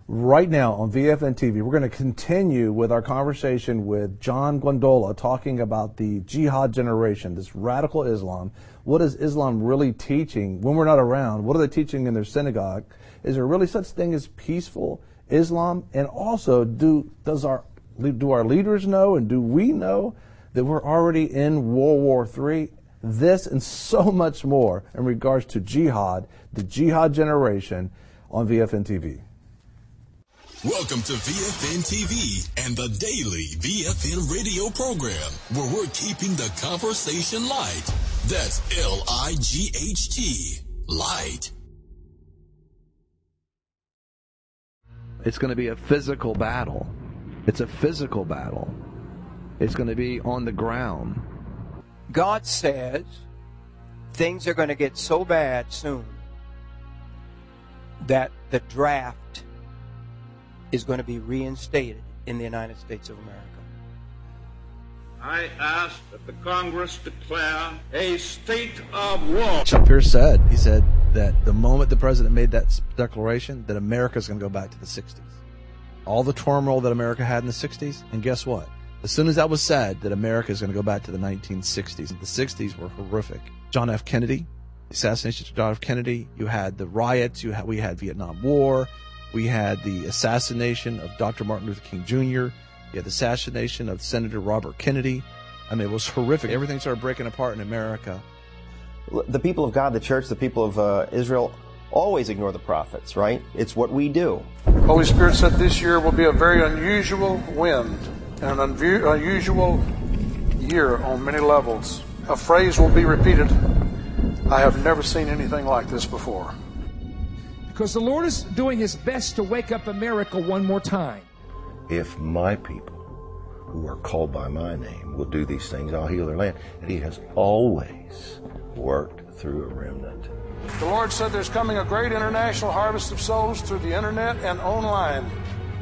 right now on VFN TV. We're going to continue with our conversation with John Gondola, talking about the jihad generation, this radical Islam. What is Islam really teaching when we're not around? What are they teaching in their synagogue? Is there really such thing as peaceful Islam? And also, do our leaders know, and do we know that we're already in World War III? This and so much more in regards to jihad, the jihad generation, on VFN TV. Welcome to VFN TV and the daily VFN radio program, where we're keeping the conversation light. That's LIGHT, light. It's going to be a physical battle. It's a physical battle. It's going to be on the ground. God says things are going to get so bad soon that the draft is going to be reinstated in the United States of America. I ask that the Congress declare a state of war. Chuck Pierce said, he said that the moment the president made that declaration, that America's going to go back to the 60s. All the turmoil that America had in the 60s, and guess what? As soon as that was said, that America is going to go back to the 1960s. The 60s were horrific. John F. Kennedy, the assassination of John F. Kennedy. You had the riots. We had Vietnam War. We had the assassination of Dr. Martin Luther King Jr. You had the assassination of Senator Robert Kennedy. I mean, it was horrific. Everything started breaking apart in America. The people of God, the church, the people of Israel always ignore the prophets, right? It's what we do. Holy Spirit said this year will be a very unusual wind and an unusual year on many levels. A phrase will be repeated. I have never seen anything like this before. Because the Lord is doing his best to wake up America one more time. If my people who are called by my name will do these things, I'll heal their land. And he has always worked through a remnant. The Lord said there's coming a great international harvest of souls through the internet and online.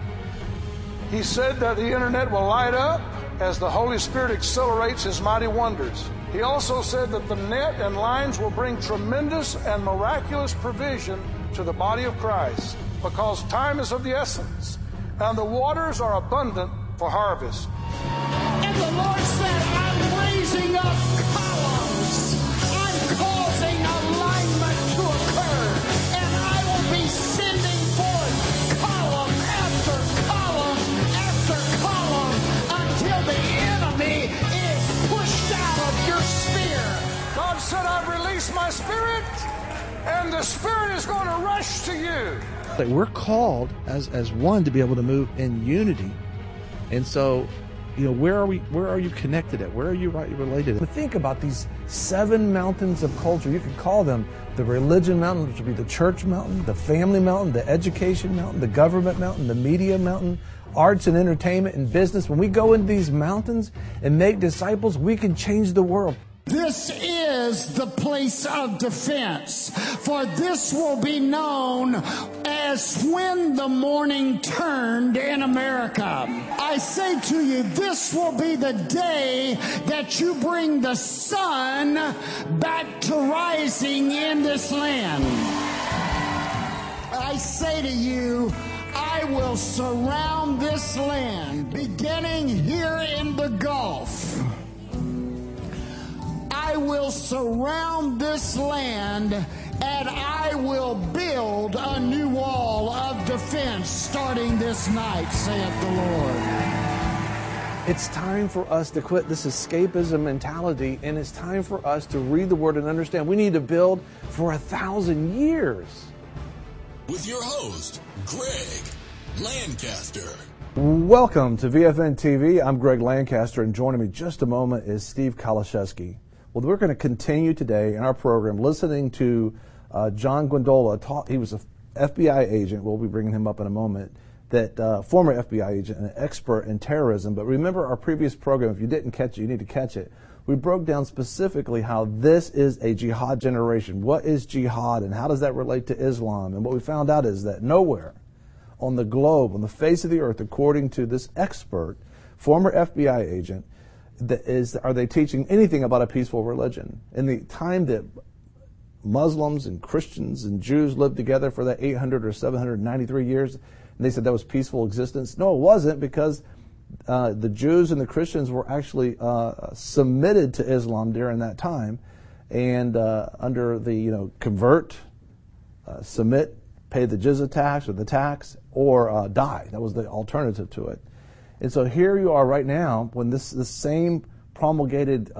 He said that the internet will light up as the Holy Spirit accelerates his mighty wonders. He also said that the net and lines will bring tremendous and miraculous provision to the body of Christ, because time is of the essence and the waters are abundant for harvest. And the Lord said, I'm raising up columns. I'm causing alignment to occur, and I will be sending forth column after column after column until the enemy is pushed out of your sphere. God said, I've released my spirit, and the Spirit is going to rush to you. Like, we're called as one to be able to move in unity. And so, where are you connected at? Where are you related? But think about these 7 mountains of culture. You could call them the religion mountain, which would be the church mountain, the family mountain, the education mountain, the government mountain, the media mountain, arts and entertainment and business. When we go into these mountains and make disciples, we can change the world. This is the place of defense, for this will be known as when the morning turned in America. I say to you, this will be the day that you bring the sun back to rising in this land. I say to you, I will surround this land, beginning here in the Gulf. I will surround this land, and I will build a new wall of defense starting this night, saith the Lord. It's time for us to quit this escapism mentality, and it's time for us to read the Word and understand we need to build for 1,000 years. With your host, Greg Lancaster. Welcome to VFN TV. I'm Greg Lancaster, and joining me just a moment is Steve Kaliszewski. Well, we're going to continue today in our program listening to John Gondola. He was an FBI agent. We'll be bringing him up in a moment. That former FBI agent and an expert in terrorism. But remember our previous program. If you didn't catch it, you need to catch it. We broke down specifically how this is a jihad generation. What is jihad, and how does that relate to Islam? And what we found out is that nowhere on the globe, on the face of the earth, according to this expert, former FBI agent, are they teaching anything about a peaceful religion? In the time that Muslims and Christians and Jews lived together for that 800 or 793 years, And they said that was peaceful existence. No, it wasn't, because the Jews and the Christians were actually submitted to Islam during that time, and under the convert, submit, pay the jizya tax or the tax, or die. That was the alternative to it. And so here you are right now, when this same promulgated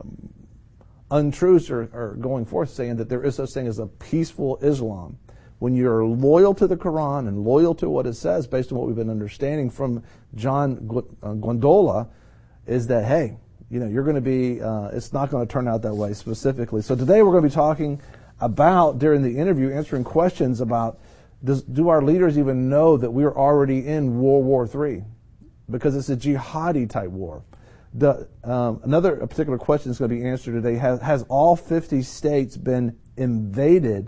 untruths are going forth, saying that there is such thing as a peaceful Islam. When you're loyal to the Quran and loyal to what it says, based on what we've been understanding from John Gondola, is that, hey, you're going to be, it's not going to turn out that way specifically. So today we're going to be talking about, during the interview, answering questions about, do our leaders even know that we're already in World War III? Because it's a jihadi type war. Another particular question that's going to be answered today, has all 50 states been invaded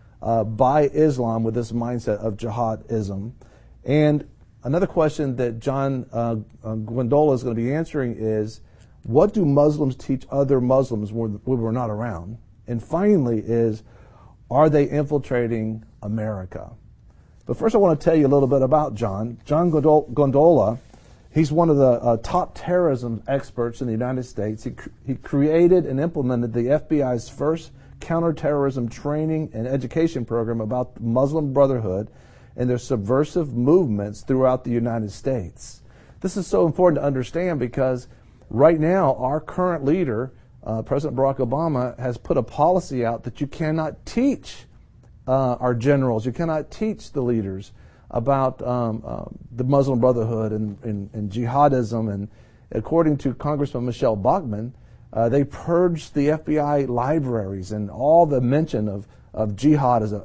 by Islam with this mindset of jihadism? And another question that John Gondola is going to be answering is, what do Muslims teach other Muslims when we're not around? And finally is, are they infiltrating America? But first I want to tell you a little bit about John. John Gondola, he's one of the top terrorism experts in the United States. He created and implemented the FBI's first counterterrorism training and education program about the Muslim Brotherhood and their subversive movements throughout the United States. This is so important to understand, because right now our current leader, President Barack Obama, has put a policy out that you cannot teach our generals, you cannot teach the leaders about the Muslim Brotherhood and jihadism. And according to Congressman Michelle Bachmann, they purged the FBI libraries and all the mention of jihad as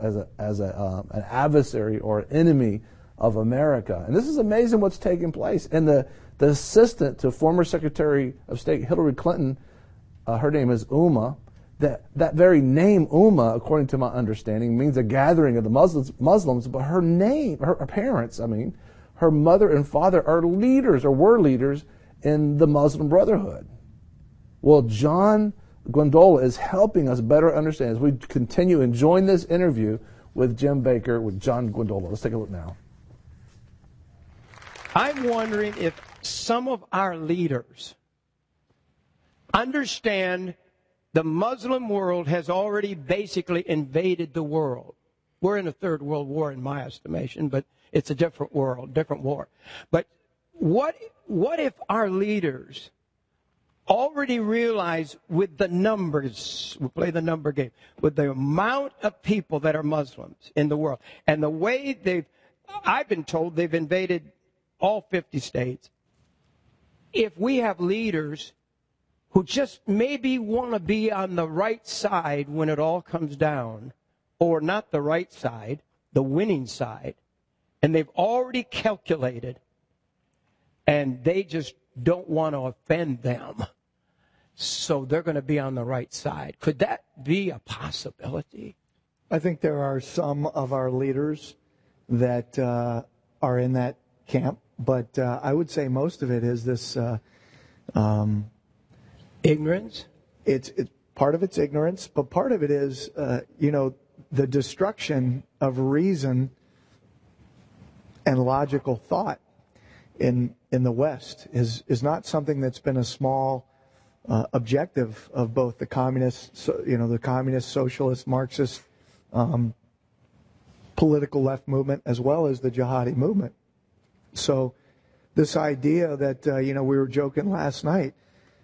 an adversary or enemy of America. And this is amazing what's taking place. And the assistant to former Secretary of State Hillary Clinton, her name is Umma. That very name, Umma, according to my understanding, means a gathering of the Muslims, but her name, her parents, her mother and father are leaders, or were leaders, in the Muslim Brotherhood. Well, John Gondola is helping us better understand as we continue enjoying this interview with Jim Baker, with John Gondola. Let's take a look now. I'm wondering if some of our leaders understand the Muslim world has already basically invaded the world. We're in a third world war in my estimation, but it's a different world, different war. But what if our leaders already realize, with the numbers, we play the number game, with the amount of people that are Muslims in the world, and the way I've been told they've invaded all 50 states, if we have leaders who just maybe want to be on the right side when it all comes down, or not the right side, the winning side, and they've already calculated, and they just don't want to offend them, so they're going to be on the right side. Could that be a possibility? I think there are some of our leaders that are in that camp, but I would say most of it is this ignorance. It's part of it's ignorance, but part of it is the destruction of reason and logical thought in the West is not something that's been a small objective of both the communists, the communist, socialist, Marxist, political left movement, as well as the jihadi movement. So this idea that we were joking last night,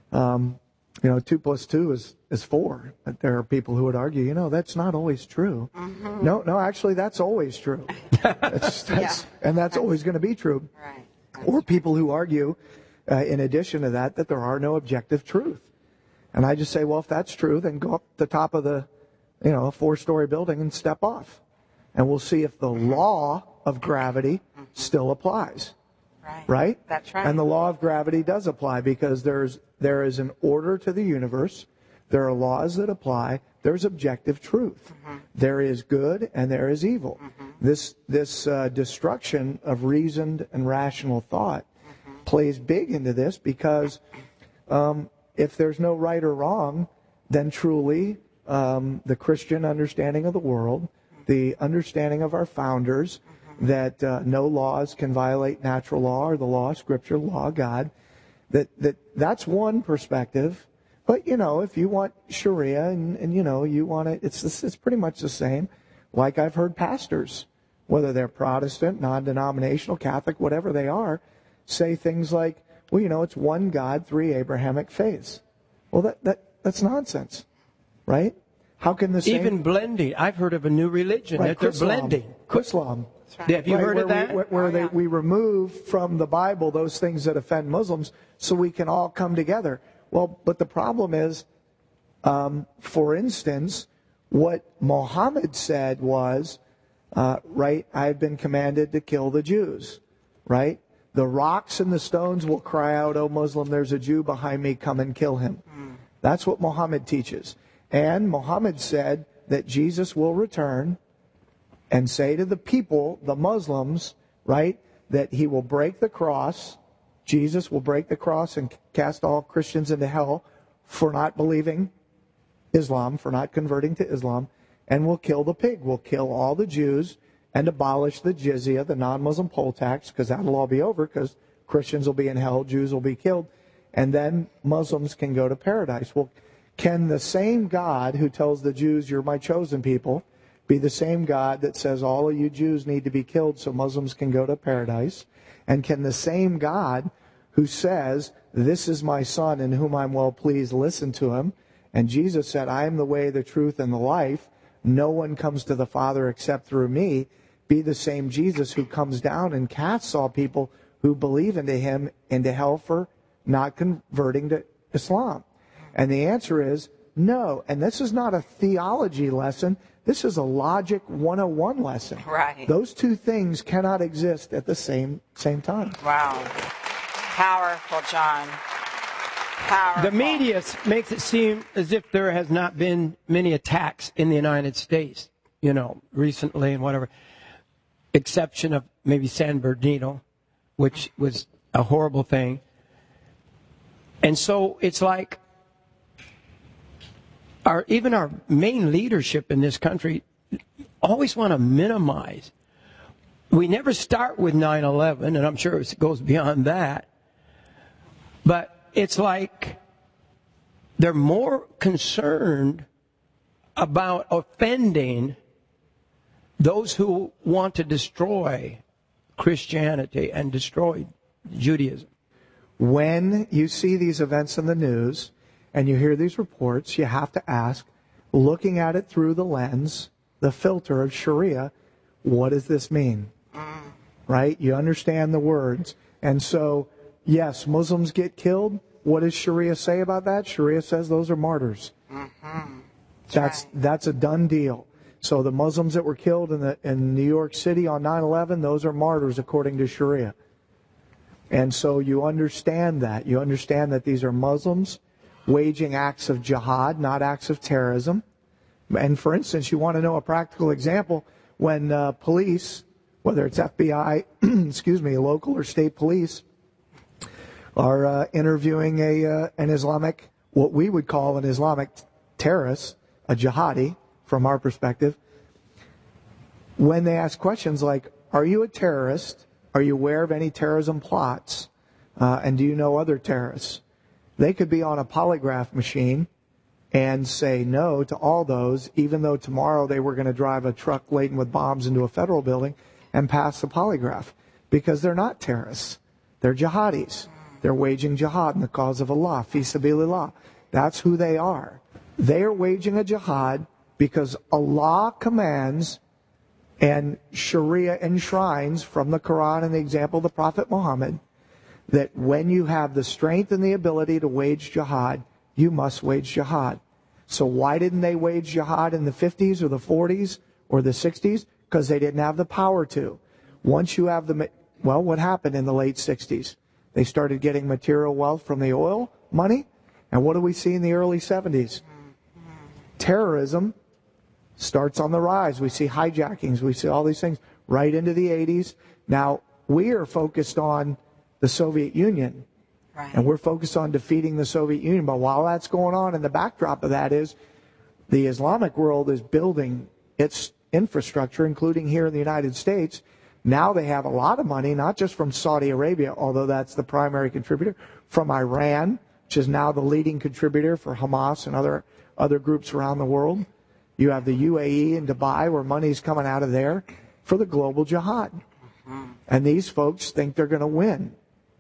2 plus 2 is 4. But there are people who would argue, that's not always true. Mm-hmm. No, actually, that's always true. And that's always going to be true. Right. Or people who argue, in addition to that there are no objective truth. And I just say, well, if that's true, then go up the top of the, a 4-story building and step off. And we'll see if the law of gravity still applies. Right? That's right. And the law of gravity does apply, because there is an order to the universe. There are laws that apply. There's objective truth. Mm-hmm. There is good and there is evil. Mm-hmm. This destruction of reasoned and rational thought plays big into this, because if there's no right or wrong, then truly the Christian understanding of the world, the understanding of our founders, that no laws can violate natural law or the law of Scripture, law of God. That's one perspective. But, if you want Sharia and you want it, it's pretty much the same. Like I've heard pastors, whether they're Protestant, non-denominational, Catholic, whatever they are, say things like, well, it's one God, three Abrahamic faiths. Well, that's nonsense, right? How can the same... Even blending. I've heard of a new religion that they're blending. Islam. Right. Have you heard of that? We remove from the Bible those things that offend Muslims so we can all come together. Well, but the problem is, for instance, what Muhammad said was, right, I've been commanded to kill the Jews, right? The rocks and the stones will cry out, "O Muslim, there's a Jew behind me, come and kill him." That's what Muhammad teaches. And Muhammad said that Jesus will return and say to the people, the Muslims, right, that he will break the cross. Jesus will break the cross and cast all Christians into hell for not believing Islam, for not converting to Islam, and will kill the pig, will kill all the Jews and abolish the jizya, the non-Muslim poll tax, because that'll all be over, because Christians will be in hell, Jews will be killed, and then Muslims can go to paradise. Well, can the same God who tells the Jews, "You're my chosen people," be the same God that says all of you Jews need to be killed so Muslims can go to paradise? And can the same God who says, "This is my son in whom I'm well pleased, listen to him," and Jesus said, "I am the way, the truth, and the life. No one comes to the Father except through me," be the same Jesus who comes down and casts all people who believe into him into hell for not converting to Islam? And the answer is no. And this is not a theology lesson. This is a logic 101 lesson. Right. Those two things cannot exist at the same time. Wow. Powerful, John. Powerful. The media makes it seem as if there has not been many attacks in the United States, recently and whatever. Exception of maybe San Bernardino, which was a horrible thing. And so it's like even our main leadership in this country always want to minimize. We never start with 9/11, and I'm sure it goes beyond that. But it's like they're more concerned about offending those who want to destroy Christianity and destroy Judaism. When you see these events in the news and you hear these reports, you have to ask, looking at it through the lens, the filter of Sharia, what does this mean? Right? You understand the words. And so, yes, Muslims get killed. What does Sharia say about that? Sharia says those are martyrs. That's a done deal. So the Muslims that were killed in New York City on 9/11, those are martyrs according to Sharia. And so you understand that. You understand that these are Muslims waging acts of jihad, not acts of terrorism. And for instance, you want to know a practical example, when police, whether it's FBI, local or state police, are interviewing an Islamic, what we would call an Islamic terrorist, a jihadi, from our perspective, when they ask questions like, "Are you a terrorist? Are you aware of any terrorism plots? And do you know other terrorists?" They could be on a polygraph machine and say no to all those, even though tomorrow they were going to drive a truck laden with bombs into a federal building and pass the polygraph, because they're not terrorists. They're jihadis. They're waging jihad in the cause of Allah, fi sabilillah. That's who they are. They are waging a jihad because Allah commands and Sharia enshrines from the Quran and the example of the Prophet Muhammad that when you have the strength and the ability to wage jihad, you must wage jihad. So why didn't they wage jihad in the 50s or the 40s or the 60s? Because they didn't have the power to. Once you have what happened in the late 60s? They started getting material wealth from the oil money. And what do we see in the early 70s? Terrorism starts on the rise. We see hijackings. We see all these things right into the 80s. Now, we are focused on the Soviet Union. Right. And we're focused on defeating the Soviet Union. But while that's going on, and the backdrop of that is the Islamic world is building its infrastructure, including here in the United States. Now they have a lot of money, not just from Saudi Arabia, although that's the primary contributor, from Iran, which is now the leading contributor for Hamas and other groups around the world. You have the UAE and Dubai, where money's coming out of there for the global jihad. And these folks think they're going to win.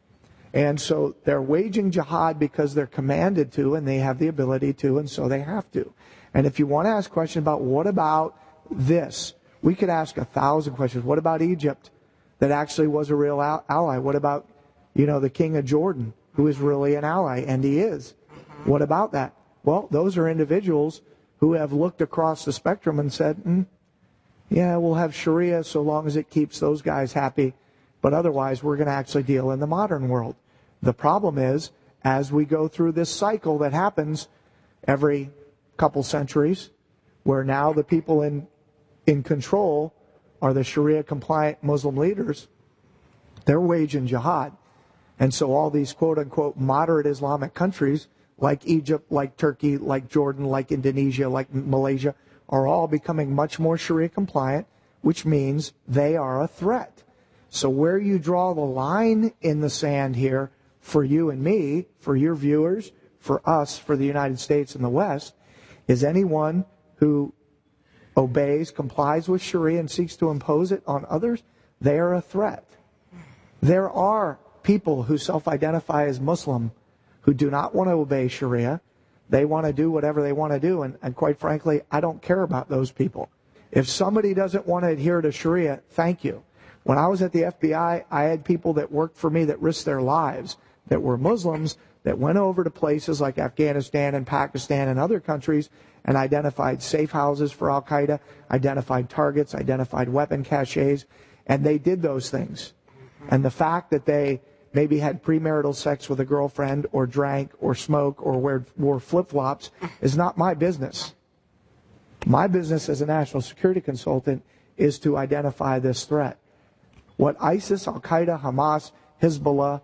And so they're waging jihad because they're commanded to, and they have the ability to, and so they have to. And if you want to ask a question about what about this, we could ask 1,000 questions. What about Egypt, that actually was a real ally? What about, the king of Jordan, who is really an ally, and he is? What about that? Well, those are individuals who have looked across the spectrum and said, yeah, we'll have Sharia so long as it keeps those guys happy, but otherwise we're going to actually deal in the modern world. The problem is, as we go through this cycle that happens every couple centuries, where now the people in control are the Sharia-compliant Muslim leaders, they're waging jihad. And so all these quote-unquote moderate Islamic countries, like Egypt, like Turkey, like Jordan, like Indonesia, like Malaysia, are all becoming much more Sharia-compliant, which means they are a threat. So where you draw the line in the sand here for you and me, for your viewers, for us, for the United States and the West, is anyone who obeys, complies with Sharia and seeks to impose it on others, they are a threat. There are people who self-identify as Muslim who do not want to obey Sharia. They want to do whatever they want to do, and quite frankly, I don't care about those people. If somebody doesn't want to adhere to Sharia, thank you. When I was at the FBI, I had people that worked for me that risked their lives, that were Muslims, that went over to places like Afghanistan and Pakistan and other countries and identified safe houses for Al-Qaeda, identified targets, identified weapon caches, and they did those things. And the fact that they maybe had premarital sex with a girlfriend or drank or smoked or wore flip-flops is not my business. My business as a national security consultant is to identify this threat. What ISIS, Al-Qaeda, Hamas, Hezbollah,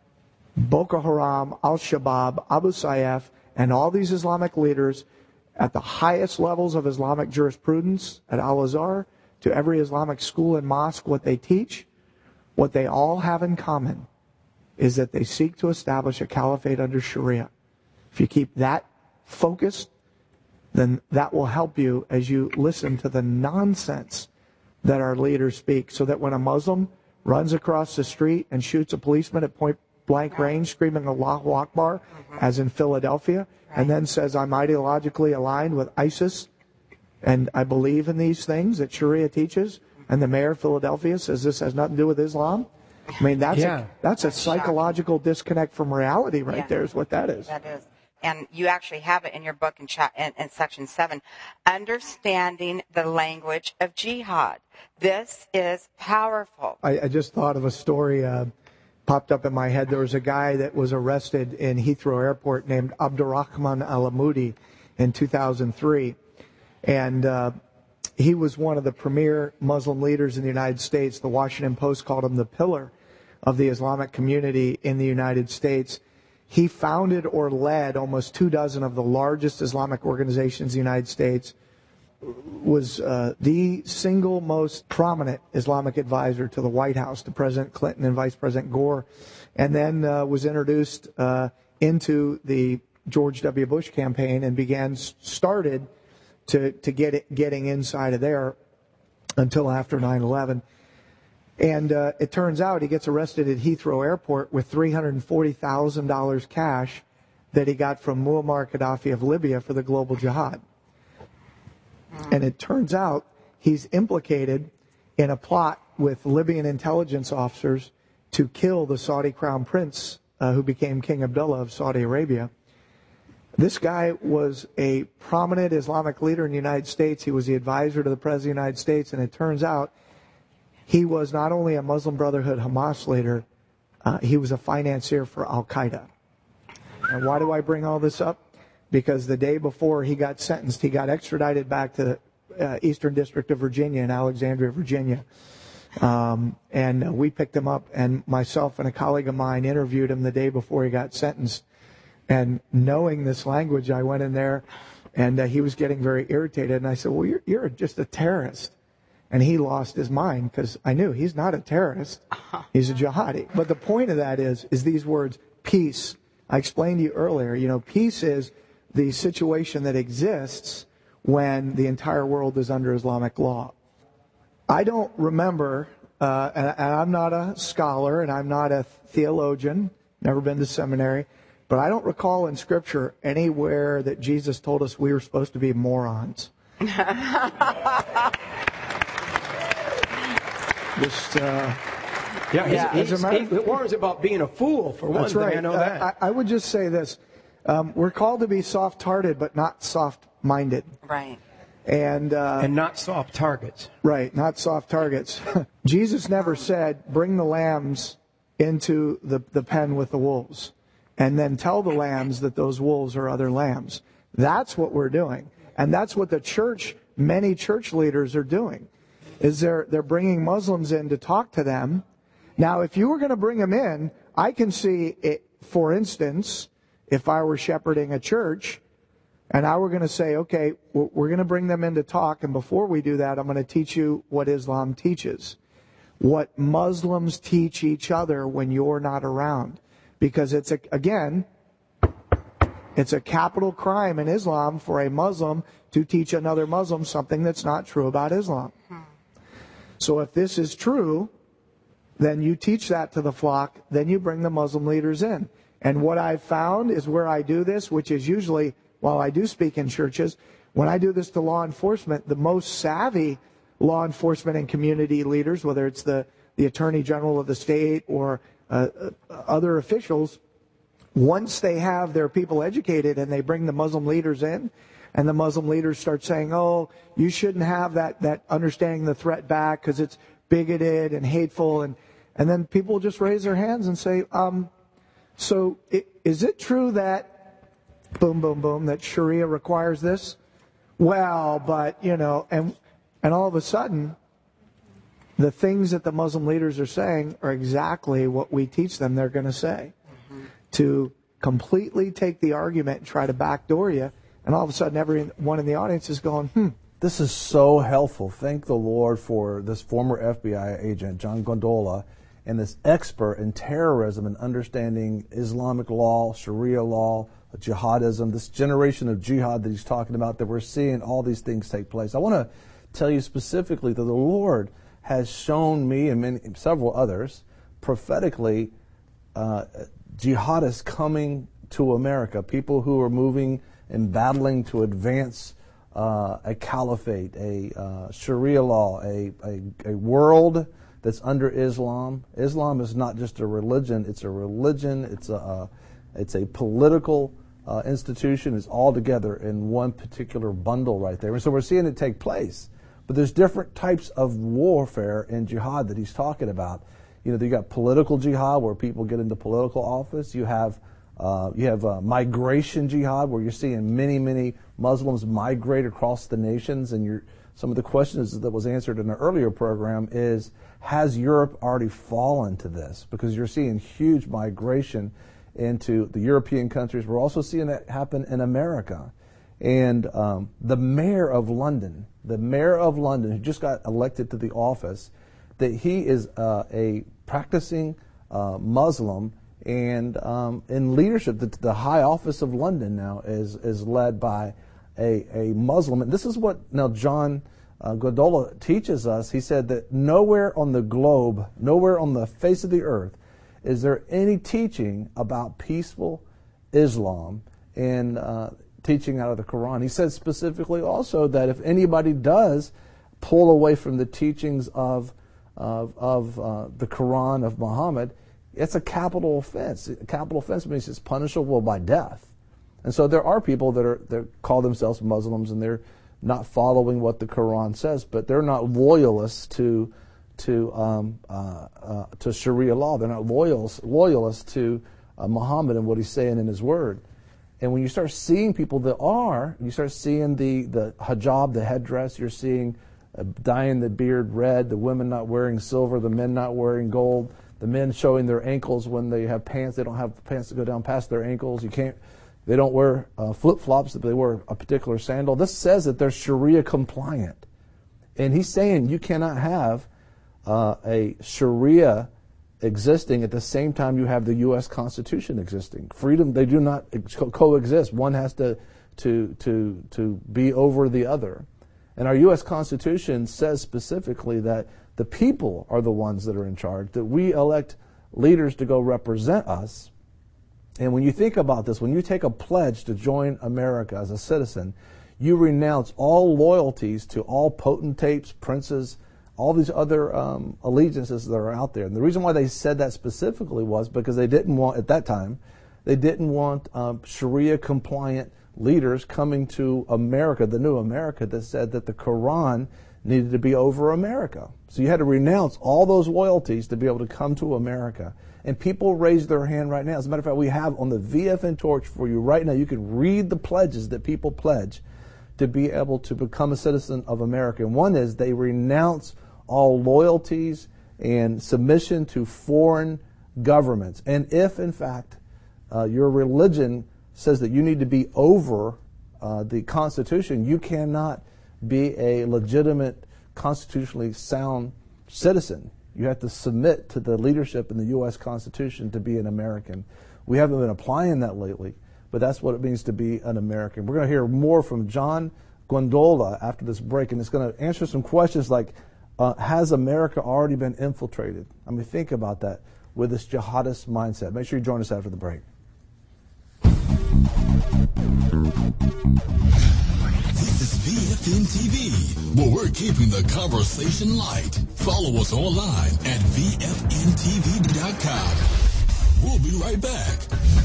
Boko Haram, Al-Shabaab, Abu Sayyaf, and all these Islamic leaders at the highest levels of Islamic jurisprudence at Al-Azhar, to every Islamic school and mosque, what they teach, what they all have in common is that they seek to establish a caliphate under Sharia. If you keep that focused, then that will help you as you listen to the nonsense that our leaders speak, so that when a Muslim runs across the street and shoots a policeman at point blank range, screaming Allahu Akbar, as in Philadelphia, and then says, I'm ideologically aligned with ISIS, and I believe in these things that Sharia teaches, and the mayor of Philadelphia says this has nothing to do with Islam. I mean, that's a psychological disconnect from reality right there is what that is. That is. And you actually have it in your book in section 7, Understanding the Language of Jihad. This is powerful. I just thought of a story popped up in my head. There was a guy that was arrested in Heathrow Airport named Abdurrahman Al-Amoudi in 2003. And he was one of the premier Muslim leaders in the United States. The Washington Post called him the pillar of the Islamic community in the United States. He founded or led almost 24 of the largest Islamic organizations in the United States, was the single most prominent Islamic advisor to the White House, to President Clinton and Vice President Gore, and then was introduced into the George W. Bush campaign and started to getting inside of there until after 9/11. And it turns out he gets arrested at Heathrow Airport with $340,000 cash that he got from Muammar Gaddafi of Libya for the global jihad. And it turns out he's implicated in a plot with Libyan intelligence officers to kill the Saudi crown prince who became King Abdullah of Saudi Arabia. This guy was a prominent Islamic leader in the United States. He was the advisor to the President of the United States, and it turns out he was not only a Muslim Brotherhood Hamas leader, he was a financier for Al-Qaeda. And why do I bring all this up? Because the day before he got sentenced, he got extradited back to the Eastern District of Virginia in Alexandria, Virginia. And we picked him up, and myself and a colleague of mine interviewed him the day before he got sentenced. And knowing this language, I went in there, and he was getting very irritated. And I said, well, you're just a terrorist. and he lost his mind because I knew he's not a terrorist. He's a jihadi. But the point of that is these words, peace. I explained to you earlier, peace is the situation that exists when the entire world is under Islamic law. I don't remember, and I'm not a scholar and I'm not a theologian, never been to seminary, but I don't recall in Scripture anywhere that Jesus told us we were supposed to be morons. He warns about being a fool, for one thing. Right. I know that. I would just say this. We're called to be soft-hearted, but not soft-minded. Right. And not soft targets. Right, not soft targets. Jesus never said, bring the lambs into the pen with the wolves, and then tell the lambs that those wolves are other lambs. That's what we're doing. And that's what the church, many church leaders are doing, is they're bringing Muslims in to talk to them. Now, if you were going to bring them in, I can see it, for instance, if I were shepherding a church, and I were going to say, okay, we're going to bring them in to talk, and before we do that, I'm going to teach you what Islam teaches, what Muslims teach each other when you're not around. Because it's a capital crime in Islam for a Muslim to teach another Muslim something that's not true about Islam. So if this is true, then you teach that to the flock, then you bring the Muslim leaders in. And what I've found is where I do this, which is usually, while I do speak in churches, when I do this to law enforcement, the most savvy law enforcement and community leaders, whether it's the Attorney General of the state or other officials, once they have their people educated and they bring the Muslim leaders in, and the Muslim leaders start saying, oh, you shouldn't have that understanding the threat back because it's bigoted and hateful, and then people just raise their hands and say, so is it true that, boom, boom, boom, that Sharia requires this? Well, but, and all of a sudden, the things that the Muslim leaders are saying are exactly what we teach them they're going to say. To completely take the argument and try to backdoor you, and all of a sudden everyone in the audience is going, This is so helpful. Thank the Lord for this former FBI agent, John Gondola, and this expert in terrorism and understanding Islamic law, Sharia law, jihadism, this generation of jihad that he's talking about, that we're seeing all these things take place. I want to tell you specifically that the Lord has shown me and several others prophetically jihadists coming to America, people who are moving and battling to advance a caliphate, a Sharia law, a world that's under Islam. Islam is not just a religion; it's a religion. It's a political institution. It's all together in one particular bundle right there. And so we're seeing it take place. But there's different types of warfare and jihad that he's talking about. You got political jihad where people get into political office. You have migration jihad where you're seeing many Muslims migrate across the nations. And some of the questions that was answered in an earlier program is, has Europe already fallen to this? Because you're seeing huge migration into the European countries. We're also seeing that happen in America. And the mayor of London, who just got elected to the office, that he is a practicing Muslim, and in leadership, the high office of London now is led by a Muslim. And this is what now John Gondola teaches us. He said that nowhere on the globe, nowhere on the face of the earth, is there any teaching about peaceful Islam and teaching out of the Quran. He said specifically also that if anybody does pull away from the teachings of the Quran of Muhammad, it's a capital offense. A capital offense means it's punishable by death. And so there are people that call themselves Muslims and they're not following what the Quran says, but they're not loyalists to Sharia law. They're not loyalists to Muhammad and what he's saying in his word. And when you start seeing people that are, you start seeing the hijab, the headdress, you're seeing dyeing the beard red, the women not wearing silver, the men not wearing gold, the men showing their ankles when they have pants. They don't have pants that go down past their ankles. They don't wear flip-flops, but they wear a particular sandal. This says that they're Sharia compliant. And he's saying you cannot have a Sharia existing at the same time you have the U.S. Constitution existing. Freedom, they do not coexist. One has to be over the other. And our U.S. Constitution says specifically that the people are the ones that are in charge, that we elect leaders to go represent us. And when you think about this, when you take a pledge to join America as a citizen, you renounce all loyalties to all potentates, princes, all these other allegiances that are out there. And the reason why they said that specifically was because they didn't want, at that time, they didn't want Sharia-compliant leaders coming to America, the new America, that said that the Quran needed to be over America. So you had to renounce all those loyalties to be able to come to America. And people raise their hand right now. As a matter of fact, we have on the VFN torch for you right now, you can read the pledges that people pledge to be able to become a citizen of America. And one is they renounce all loyalties and submission to foreign governments. And if, in fact, your religion says that you need to be over the Constitution, you cannot be a legitimate, constitutionally sound citizen. You have to submit to the leadership in the U.S. Constitution to be an American. We haven't been applying that lately, but that's what it means to be an American. We're going to hear more from John Gondola after this break, and it's going to answer some questions like, has America already been infiltrated? I mean, think about that with this jihadist mindset. Make sure you join us after the break. This is VFN TV, where we're keeping the conversation light. Follow us online at VFNTV.com. We'll be right back.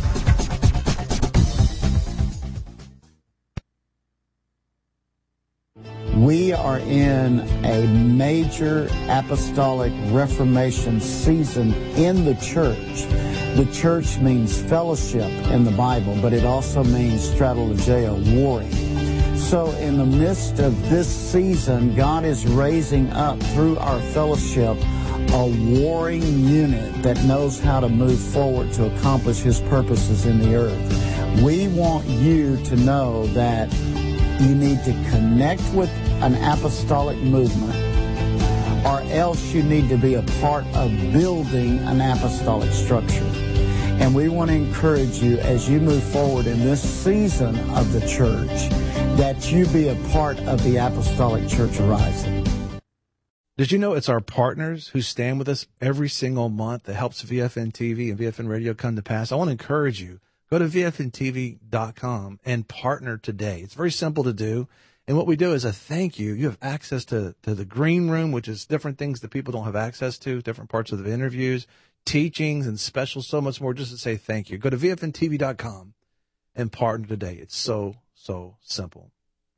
We are in a major apostolic reformation season in the church. The church means fellowship in the Bible, but it also means strategeo, warring. So in the midst of this season, God is raising up through our fellowship a warring unit that knows how to move forward to accomplish His purposes in the earth. We want you to know that you need to connect with an apostolic movement, or else you need to be a part of building an apostolic structure. And we want to encourage you as you move forward in this season of the church that you be a part of the apostolic church arising. Did you know it's our partners who stand with us every single month that helps VFN TV and VFN Radio come to pass? I want to encourage you. Go to VFNTV.com and partner today. It's very simple to do. And what we do is a thank you. You have access to the green room, which is different things that people don't have access to, different parts of the interviews, teachings, and specials, so much more, just to say thank you. Go to VFNTV.com and partner today. It's so simple.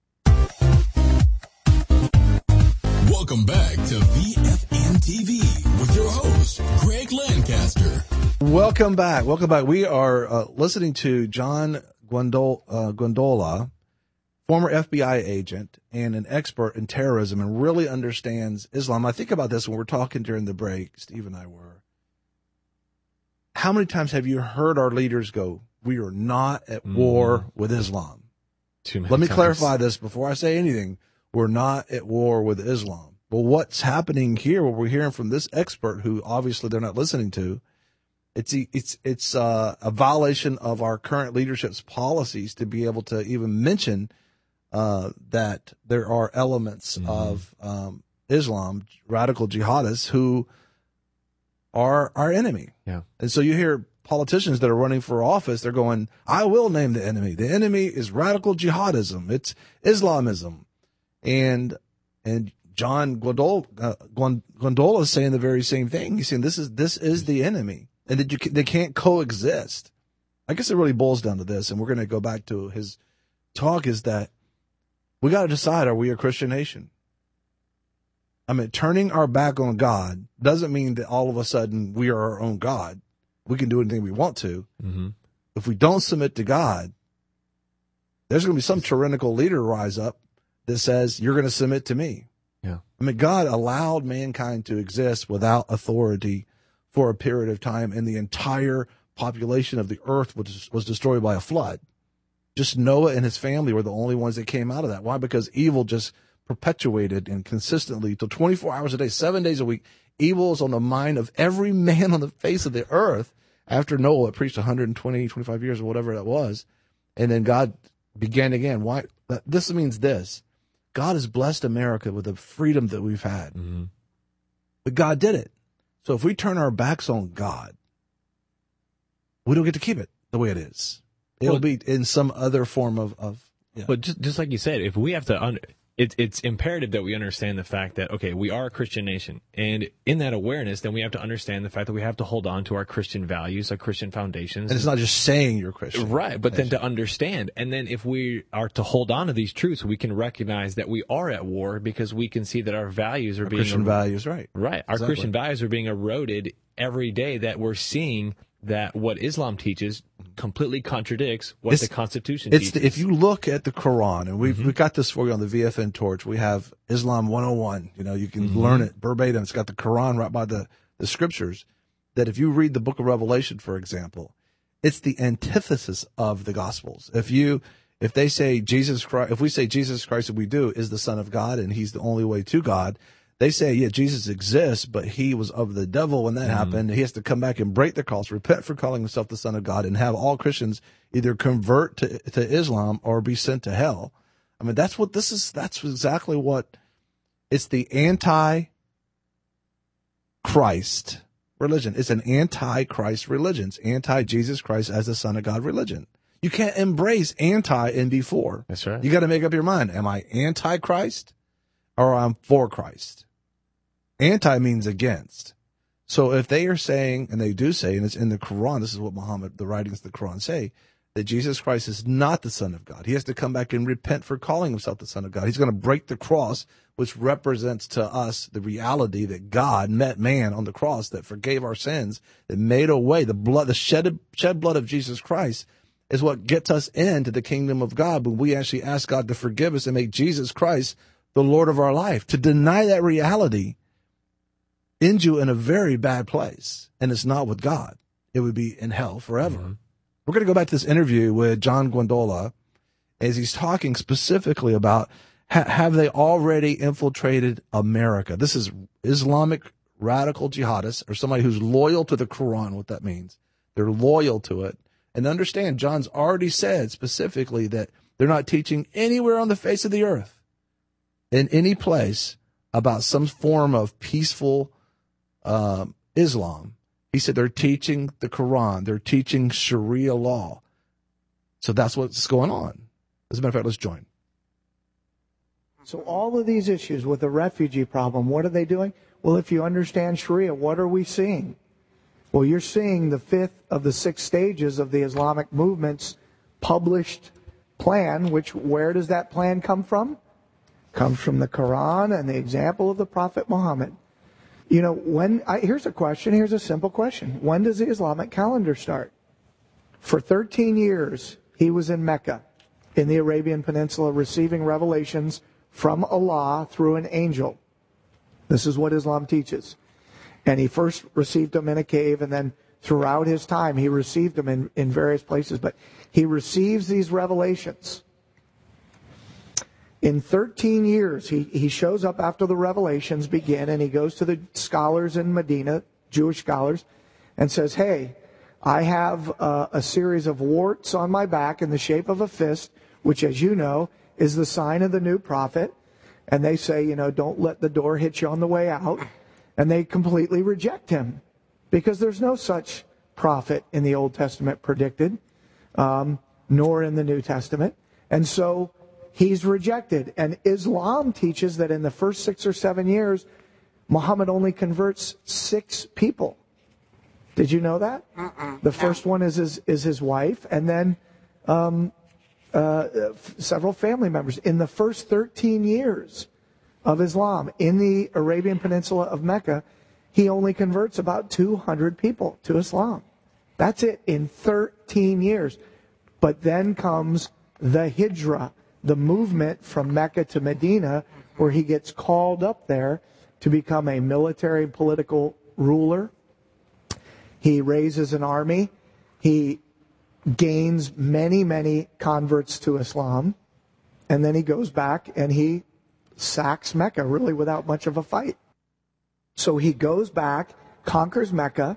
Welcome back to VFN TV with your host, Greg Lancaster. Welcome back. We are listening to John Gondola, former FBI agent and an expert in terrorism, and really understands Islam. I think about this when we're talking during the break, Steve and I were. How many times have you heard our leaders go, we are not at war with Islam? Too many Let me times. clarify this before I say anything. We're not at war with Islam. Well, what's happening here, what we're hearing from this expert, who obviously they're not listening to, it's a violation of our current leadership's policies to be able to even mention that there are elements of Islam, radical jihadists, who are our enemy. Yeah. And so you hear politicians that are running for office, they're going, I will name the enemy. The enemy is radical jihadism. It's Islamism. And John Gondola is saying the very same thing. He's saying this is the enemy, and that they can't coexist. I guess it really boils down to this, and we're going to go back to his talk, is that we got to decide, are we a Christian nation? I mean, turning our back on God doesn't mean that all of a sudden we are our own God. We can do anything we want to. Mm-hmm. If we don't submit to God, there's going to be some tyrannical leader rise up that says, you're going to submit to me. Yeah. I mean, God allowed mankind to exist without authority for a period of time, and the entire population of the earth was destroyed by a flood. Just Noah and his family were the only ones that came out of that. Why? Because evil just perpetuated and consistently till 24 hours a day, 7 days a week. Evil is on the mind of every man on the face of the earth. After Noah preached 125 years or whatever that was, and then God began again. Why? This means this. God has blessed America with the freedom that we've had. Mm-hmm. But God did it. So if we turn our backs on God, we don't get to keep it the way it is. It'll be in some other form of yeah. But just like you said, if we have to, it's imperative that we understand the fact that, okay, we are a Christian nation. And in that awareness, then we have to understand the fact that we have to hold on to our Christian values, our Christian foundations. And it's not just saying you're Christian. Right, but then to understand. And then if we are to hold on to these truths, we can recognize that we are at war because we can see that our values are being... Christian values, right. Right. Our Exactly. Christian values are being eroded every day, that we're seeing that what Islam teaches completely contradicts what the Constitution teaches. If you look at the Quran, and we've got this for you on the VFN Torch, we have Islam 101. You know, you can learn it verbatim. It's got the Quran right by the scriptures. That if you read the book of Revelation, for example, it's the antithesis of the Gospels. If they say Jesus Christ, if we say Jesus Christ, what we do is the Son of God and he's the only way to God, they say, yeah, Jesus exists, but he was of the devil when that happened. He has to come back and break the cross, repent for calling himself the Son of God, and have all Christians either convert to Islam or be sent to hell. I mean, that's exactly what, it's the anti-Christ religion. It's an anti-Christ religion. It's anti-Jesus Christ as the Son of God religion. You can't embrace anti and be for. That's right. You got to make up your mind. Am I anti-Christ or I'm for Christ? Anti means against. So if they are saying, and they do say, and it's in the Quran, this is what Muhammad, the writings of the Quran say, that Jesus Christ is not the Son of God. He has to come back and repent for calling himself the Son of God. He's going to break the cross, which represents to us the reality that God met man on the cross, that forgave our sins, that made a way. The blood, the shed blood of Jesus Christ is what gets us into the kingdom of God. But we actually ask God to forgive us and make Jesus Christ the Lord of our life. To deny that reality ends you in a very bad place, and it's not with God. It would be in hell forever. Mm-hmm. We're going to go back to this interview with John Gwendola as he's talking specifically about have they already infiltrated America? This is Islamic radical jihadists, or somebody who's loyal to the Quran, what that means. They're loyal to it. And understand, John's already said specifically that they're not teaching anywhere on the face of the earth, in any place, about some form of peaceful Islam. He said they're teaching the Quran. They're teaching Sharia law. So that's what's going on. As a matter of fact, let's join. So all of these issues with the refugee problem, what are they doing? Well, if you understand Sharia, what are we seeing? Well, you're seeing the fifth of the 6 stages of the Islamic movement's published plan, which, where does that plan come from? Comes from the Quran and the example of the Prophet Muhammad. You know, here's a question, here's a simple question. When does the Islamic calendar start? For 13 years, he was in Mecca, in the Arabian Peninsula, receiving revelations from Allah through an angel. This is what Islam teaches. And he first received them in a cave, and then throughout his time, he received them in various places. But he receives these revelations. In 13 years, he shows up after the revelations begin, and he goes to the scholars in Medina, Jewish scholars, and says, hey, I have a series of warts on my back in the shape of a fist, which, as you know, is the sign of the new prophet. And they say, you know, don't let the door hit you on the way out. And they completely reject him because there's no such prophet in the Old Testament predicted, nor in the New Testament. And so he's rejected. And Islam teaches that in the first 6 or 7 years, Muhammad only converts 6 people. Did you know that? The first one is his wife, and then several family members. In the first 13 years of Islam in the Arabian Peninsula of Mecca, he only converts about 200 people to Islam. That's it in 13 years. But then comes the Hijrah, the movement from Mecca to Medina, where he gets called up there to become a military and political ruler. He raises an army. He gains many, many converts to Islam. And then he goes back and he sacks Mecca really without much of a fight. So he goes back, conquers Mecca,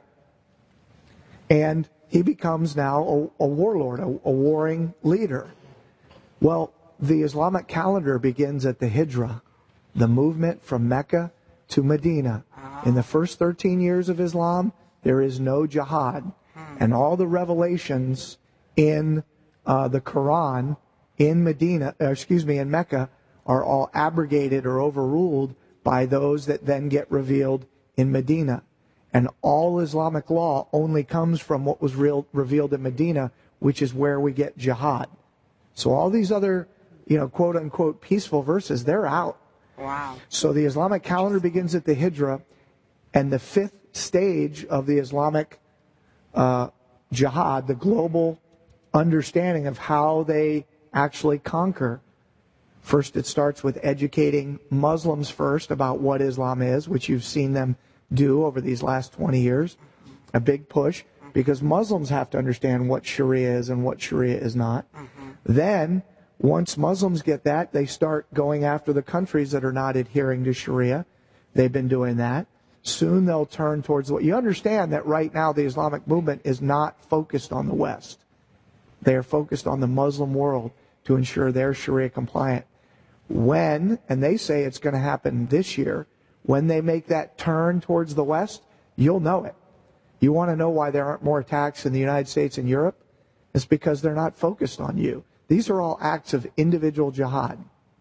and he becomes now a warlord, a warring leader. Well, the Islamic calendar begins at the Hijra, the movement from Mecca to Medina. In the first 13 years of Islam, there is no jihad. And all the revelations in the Quran in in Mecca are all abrogated or overruled by those that then get revealed in Medina. And all Islamic law only comes from what was revealed in Medina, which is where we get jihad. So all these other, quote unquote peaceful verses, they're out. Wow. So the Islamic calendar begins at the Hijra, and the fifth stage of the Islamic jihad, the global understanding of how they actually conquer. First, it starts with educating Muslims first about what Islam is, which you've seen them do over these last 20 years. A big push, because Muslims have to understand what Sharia is and what Sharia is not. Then, once Muslims get that, they start going after the countries that are not adhering to Sharia. They've been doing that. Soon they'll turn towards what you understand that right now the Islamic movement is not focused on the West. They are focused on the Muslim world to ensure they're Sharia compliant. When, and they say it's going to happen this year, when they make that turn towards the West, you'll know it. You want to know why there aren't more attacks in the United States and Europe? It's because they're not focused on you. These are all acts of individual jihad.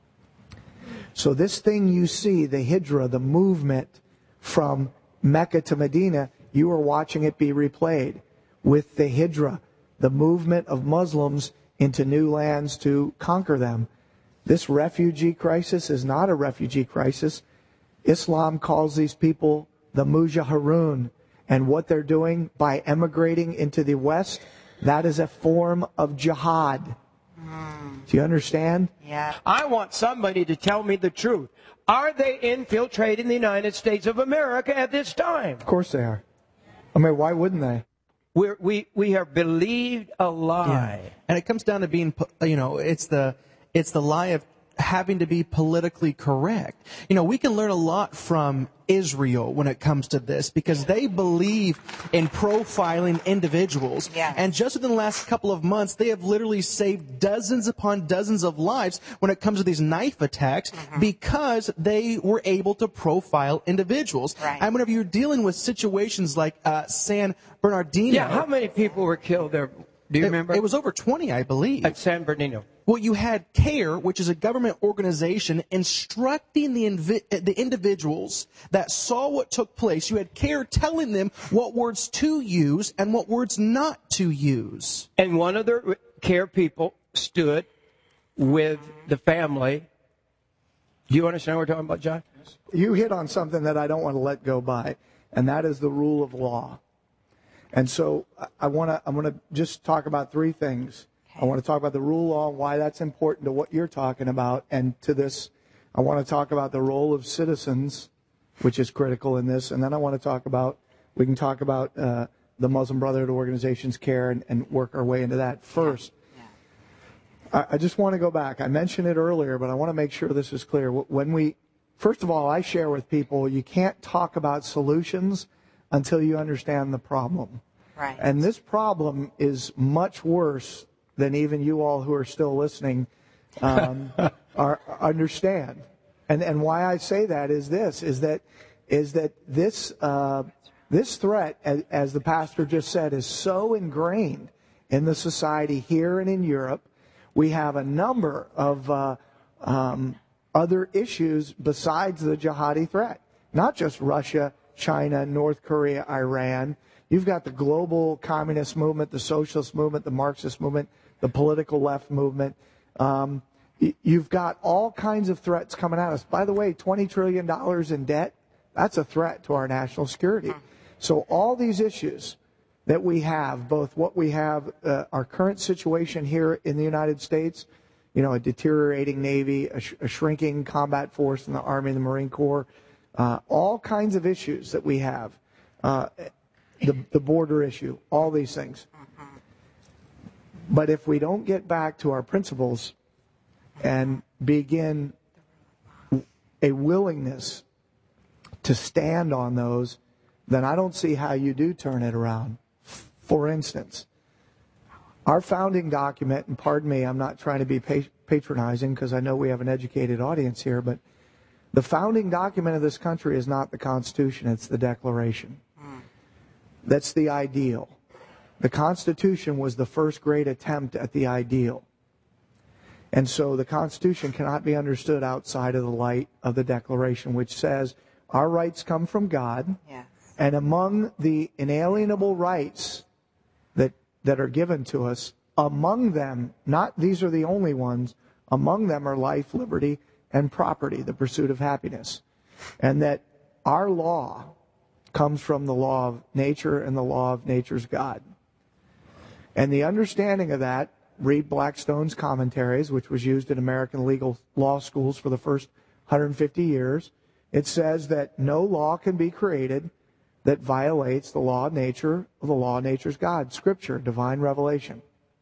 So this thing you see, the Hijra, the movement from Mecca to Medina, you are watching it be replayed with the Hijra, the movement of Muslims into new lands to conquer them. This refugee crisis is not a refugee crisis. Islam calls these people the Mujahirun, and what they're doing by emigrating into the West, that is a form of jihad. Do you understand? Yeah. I want somebody to tell me the truth. Are they infiltrating the United States of America at this time? Of course they are. I mean, why wouldn't they? We have believed a lie. Yeah. And it comes down to being, it's the lie of having to be politically correct. We can learn a lot from Israel when it comes to this, because they believe in profiling individuals. Yeah. And just within the last couple of months, they have literally saved dozens upon dozens of lives when it comes to these knife attacks, because they were able to profile individuals. Right. And whenever you're dealing with situations like San Bernardino. Yeah, how many people were killed there? Do you remember? It was over 20, I believe. At San Bernardino. Well, you had CARE, which is a government organization, instructing the individuals that saw what took place. You had CARE telling them what words to use and what words not to use. And one of the CARE people stood with the family. Do you understand what we're talking about, John? You hit on something that I don't want to let go by, and that is the rule of law. And so I'm going to just talk about three things. I want to talk about the rule of law and why that's important to what you're talking about. And to this, I want to talk about the role of citizens, which is critical in this. And then we can talk about the Muslim Brotherhood organization's CARE and work our way into that. First, I just want to go back. I mentioned it earlier, but I want to make sure this is clear. First of all, I share with people, you can't talk about solutions until you understand the problem. Right. And this problem is much worse than even you all who are still listening understand. And why I say that is that this threat, as the pastor just said, is so ingrained in the society here and in Europe. We have a number of other issues besides the jihadi threat, not just Russia, China, North Korea, Iran. You've got the global communist movement, the socialist movement, the Marxist movement, the political left movement. You've got all kinds of threats coming at us. By the way, $20 trillion in debt, that's a threat to our national security. So all these issues that we have, both what we have, our current situation here in the United States, a deteriorating Navy, a shrinking combat force in the Army and the Marine Corps, all kinds of issues that we have, the border issue, all these things. But if we don't get back to our principles and begin a willingness to stand on those, then I don't see how you do turn it around. For instance, our founding document, and pardon me, I'm not trying to be patronizing because I know we have an educated audience here, but the founding document of this country is not the Constitution, it's the Declaration. That's the ideal. The Constitution was the first great attempt at the ideal. And so the Constitution cannot be understood outside of the light of the Declaration, which says our rights come from God. Yes. And among the inalienable rights that are given to us, among them, not these are the only ones, among them are life, liberty, and property, the pursuit of happiness. And that our law comes from the law of nature and the law of nature's God. And the understanding of that, read Blackstone's Commentaries, which was used in American legal law schools for the first 150 years. It says that no law can be created that violates the law of nature, the law of nature's God, Scripture, divine revelation.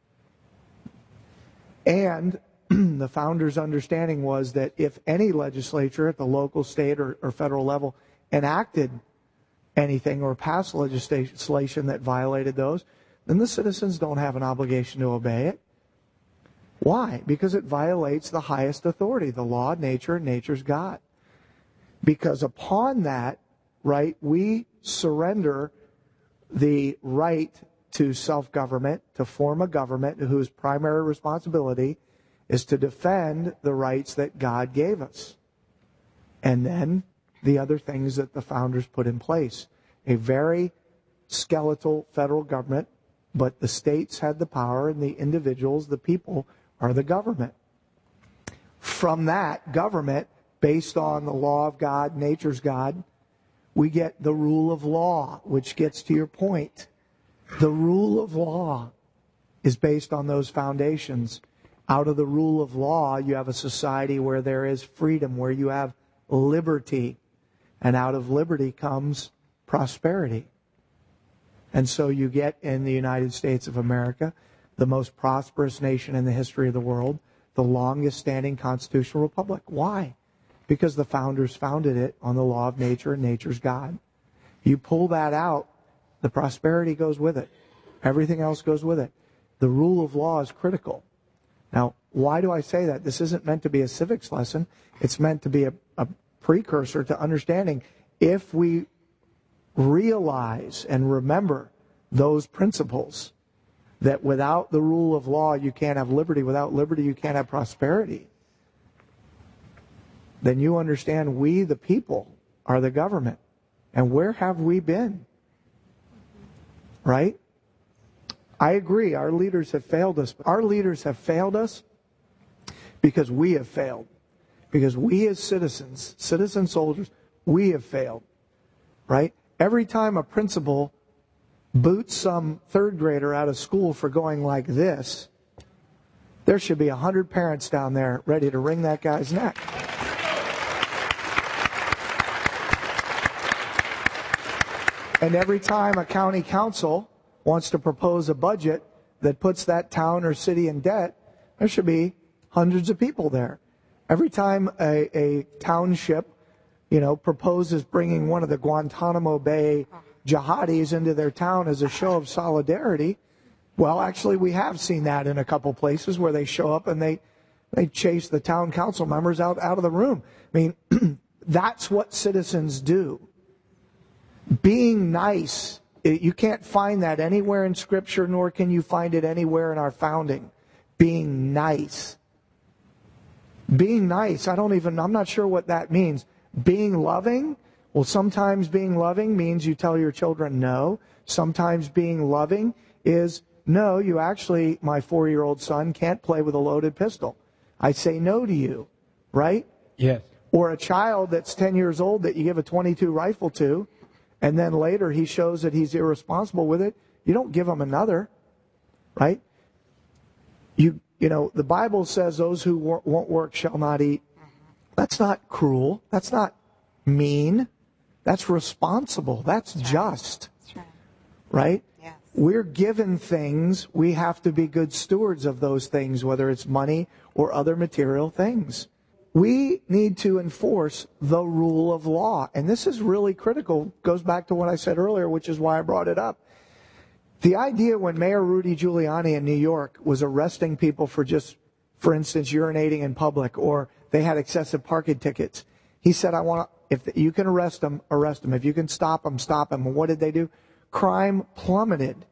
And the founders' understanding was that if any legislature at the local, state, or federal level enacted anything or passed legislation that violated those, then the citizens don't have an obligation to obey it. Why? Because it violates the highest authority, the law of nature and nature's God. Because upon that, right, we surrender the right to self-government, to form a government whose primary responsibility is to defend the rights that God gave us. And then the other things that the founders put in place. A very skeletal federal government, but the states had the power and the individuals, the people, are the government. From that government, based on the law of God, nature's God, we get the rule of law, which gets to your point. The rule of law is based on those foundations. Out of the rule of law, you have a society where there is freedom, where you have liberty. And out of liberty comes prosperity. And so you get in the United States of America, the most prosperous nation in the history of the world, the longest standing constitutional republic. Why? Because the founders founded it on the law of nature and nature's God. You pull that out, the prosperity goes with it. Everything else goes with it. The rule of law is critical. Now, why do I say that? This isn't meant to be a civics lesson. It's meant to be a precursor to understanding. If we realize and remember those principles, that without the rule of law you can't have liberty, without liberty you can't have prosperity, then you understand we, the people, are the government. And where have we been? Right? I agree, our leaders have failed us. Our leaders have failed us because we have failed. Because we as citizens, citizen soldiers, we have failed. Right? Every time a principal boots some third grader out of school for going like this, there should be 100 parents down there ready to wring that guy's neck. And every time a county council wants to propose a budget that puts that town or city in debt, there should be hundreds of people there. Every time a township, proposes bringing one of the Guantanamo Bay jihadis into their town as a show of solidarity, well, actually, we have seen that in a couple places where they show up and they chase the town council members out of the room. I mean, that's what citizens do. Being nice, you can't find that anywhere in Scripture, nor can you find it anywhere in our founding. Being nice. Being nice, I'm not sure what that means. Being loving, well, sometimes being loving means you tell your children no. Sometimes being loving is, no, you actually, my 4-year-old son, can't play with a loaded pistol. I say no to you, right? Yes. Or a child that's 10 years old that you give a .22 rifle to, and then later he shows that he's irresponsible with it, you don't give him another, right? The Bible says those who won't work shall not eat. That's not cruel. That's not mean. That's responsible. That's just. That's right. Right? Yes. We're given things. We have to be good stewards of those things, whether it's money or other material things. we need to enforce the rule of law. And this is really critical. Goes back to what I said earlier, which is why I brought it up. The idea when Mayor Rudy Giuliani in New York was arresting people for just, for instance, urinating in public, or they had excessive parking tickets, he said, if you can arrest them, arrest them. If you can stop them, stop them. And what did they do? Crime plummeted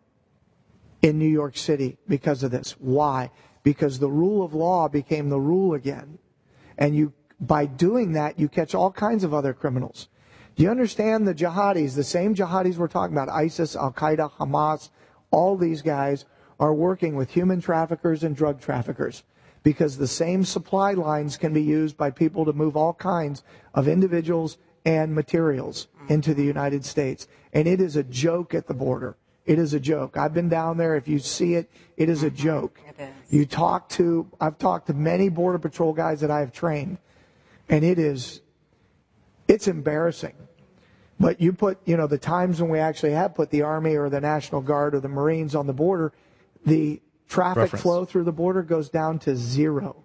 in New York City because of this. Why? Because the rule of law became the rule again. And by doing that, you catch all kinds of other criminals. Do you understand the jihadis, the same jihadis we're talking about, ISIS, Al-Qaeda, Hamas, all these guys are working with human traffickers and drug traffickers, because the same supply lines can be used by people to move all kinds of individuals and materials into the United States. And it is a joke at the border. It is a joke. I've been down there. If you see it, it is a joke. It is. I've talked to many Border Patrol guys that I have trained, and it's embarrassing. But you put, the times when we actually have put the Army or the National Guard or the Marines on the border, the traffic flow through the border goes down to zero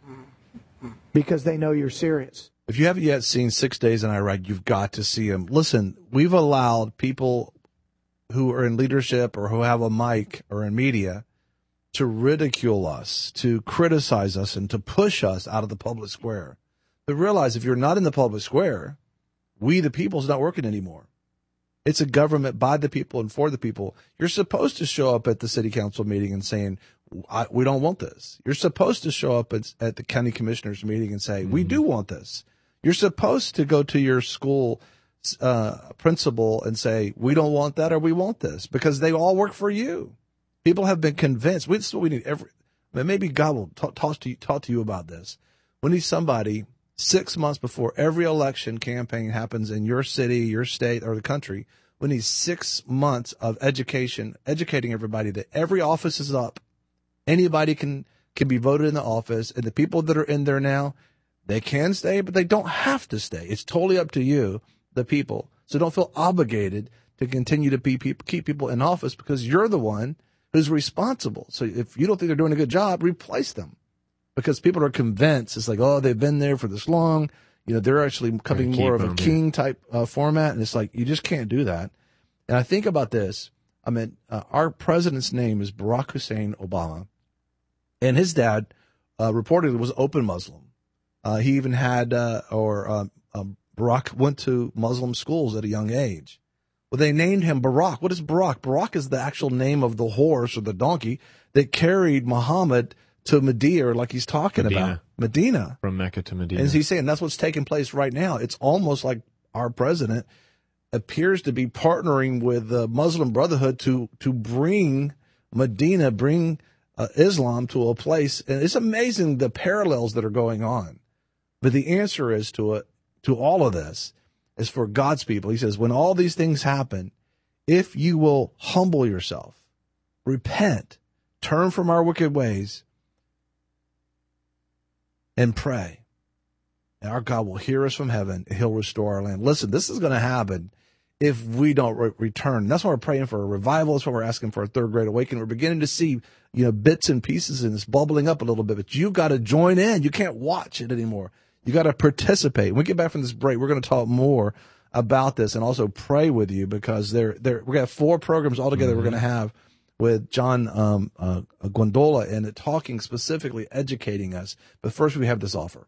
because they know you're serious. If you haven't yet seen 6 Days in Iraq, you've got to see them. Listen, we've allowed people who are in leadership or who have a mic or in media to ridicule us, to criticize us, and to push us out of the public square. But realize if you're not in the public square, we the people is not working anymore. It's a government by the people and for the people. You're supposed to show up at the city council meeting and saying, we don't want this. You're supposed to show up at the county commissioners meeting and say, we do want this. You're supposed to go to your school principal and say, we don't want that or we want this, because they all work for you. People have been convinced. This is what we need. Maybe God will talk to you about this. We need somebody 6 months before every election campaign happens in your city, your state, or the country. We need 6 months of educating everybody that every office is up. Anybody can be voted in the office, and the people that are in there now, they can stay, but they don't have to stay. It's totally up to you, the people. So don't feel obligated to continue to keep people in office, because you're the one who's responsible. So if you don't think they're doing a good job, replace them. Because people are convinced, it's like, oh, they've been there for this long. They're actually becoming more of a king type format. And it's like, you just can't do that. And I think about this. I mean, our president's name is Barack Hussein Obama. And his dad reportedly was open Muslim. He even had, Barack went to Muslim schools at a young age. Well, they named him Barack. What is Barack? Barack is the actual name of the horse or the donkey that carried Muhammad to Medina, like he's talking about. Medina. From Mecca to Medina. And he's saying that's what's taking place right now. It's almost like our president appears to be partnering with the Muslim Brotherhood to bring Medina, Islam to a place. And it's amazing the parallels that are going on. But the answer is to all of this is for God's people. He says, when all these things happen, if you will humble yourself, repent, turn from our wicked ways, and pray, and our God will hear us from heaven, and he'll restore our land. Listen, this is going to happen if we don't return. That's why we're praying for a revival. That's why we're asking for a third great awakening. We're beginning to see, bits and pieces, and it's bubbling up a little bit, but you've got to join in. You can't watch it anymore. You got to participate. When we get back from this break, we're going to talk more about this and also pray with you, because we're going to have 4 programs altogether we're going to have with John Gondola, and talking specifically, educating us. But first, we have this offer.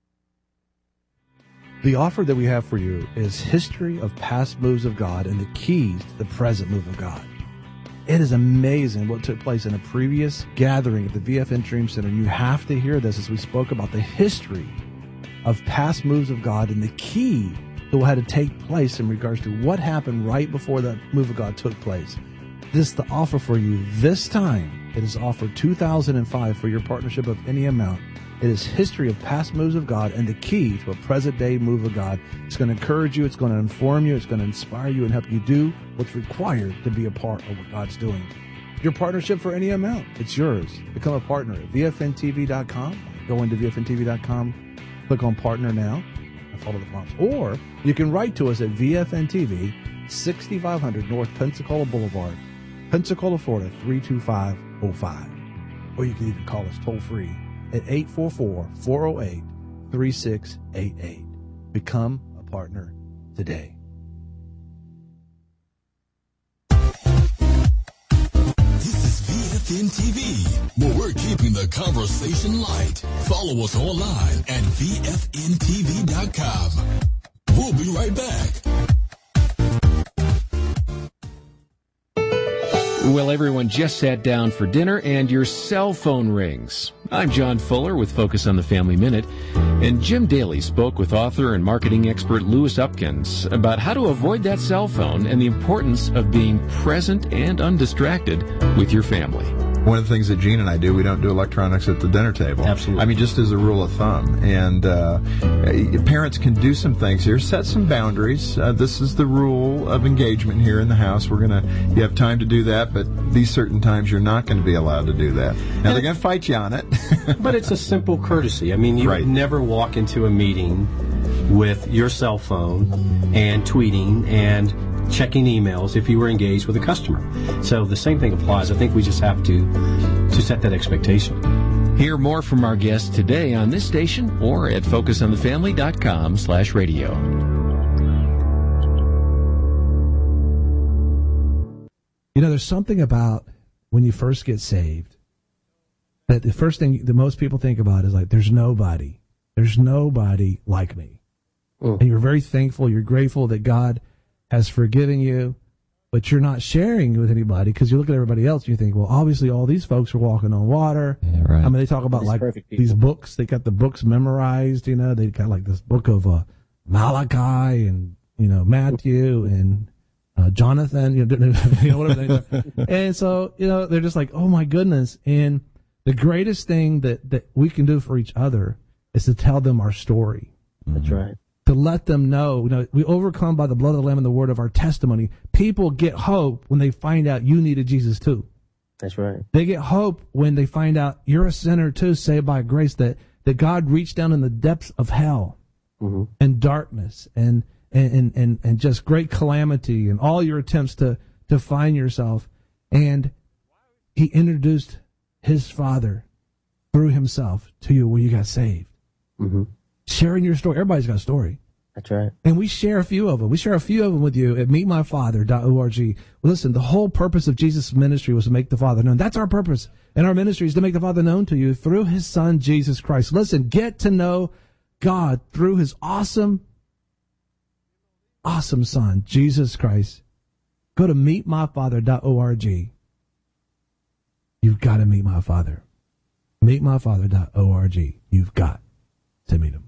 The offer that we have for you is history of past moves of God and the keys to the present move of God. It is amazing what took place in a previous gathering at the VFN Dream Center. You have to hear this as we spoke about the history of past moves of God and the key to what had to take place in regards to what happened right before that move of God took place. This is the offer for you this time. It is offered $2,005 for your partnership of any amount. It is history of past moves of God and the key to a present day move of God. It's going to encourage you. It's going to inform you. It's going to inspire you and help you do what's required to be a part of what God's doing. Your partnership for any amount, it's yours. Become a partner at VFNTV.com. Go into VFNTV.com, click on partner now, and follow the prompts. Or you can write to us at VFNTV, 6500 North Pensacola Boulevard, Pensacola, Florida, 32505. Or you can even call us toll free at 844-408-5787. 3688. Become a partner today. This is VFN TV, where we're keeping the conversation light. Follow us online at VFNTV.com. We'll be right back. Well, everyone just sat down for dinner and your cell phone rings. I'm John Fuller with Focus on the Family Minute, and Jim Daly spoke with author and marketing expert Louis Upkins about how to avoid that cell phone and the importance of being present and undistracted with your family. One of the things that Gene and I do, we don't do electronics at the dinner table. Absolutely. I mean, just as a rule of thumb. And parents can do some things here, set some boundaries. This is the rule of engagement here in the house. You have time to do that, but these certain times you're not going to be allowed to do that. Now, they're going to fight you on it. But it's a simple courtesy. I mean, you would never walk into a meeting with your cell phone and tweeting and checking emails if you were engaged with a customer. So the same thing applies. I think we just have to set that expectation. Hear more from our guests today on this station or at focusonthefamily.com/radio. You know, there's something about when you first get saved that the first thing that most people think about is like, there's nobody like me. And you're very thankful, you're grateful that God has forgiven you, but you're not sharing with anybody because you look at everybody else and you think, well, obviously all these folks are walking on water. Yeah, right. I mean, they talk about like these books. They got the books memorized, you know. They got like this book of Malachi and, you know, Matthew and Jonathan, you know, whatever they And so, you know, they're just like, oh my goodness. And the greatest thing that we can do for each other is to tell them our story. That's right. To let them know, you know, we overcome by the blood of the Lamb and the word of our testimony. People get hope when they find out you needed Jesus too. That's right. They get hope when they find out you're a sinner too, saved by grace, that God reached down in the depths of hell and darkness and just great calamity and all your attempts to find yourself. And he introduced his Father through himself to you when you got saved. Sharing your story. Everybody's got a story. That's right. And we share a few of them. We share a few of them with you at meetmyfather.org. Well, listen, the whole purpose of Jesus' ministry was to make the Father known. That's our purpose. And our ministry is to make the Father known to you through his Son, Jesus Christ. Listen, get to know God through his awesome Son, Jesus Christ. Go to meetmyfather.org. You've got to meet my Father. Meetmyfather.org. You've got to meet him.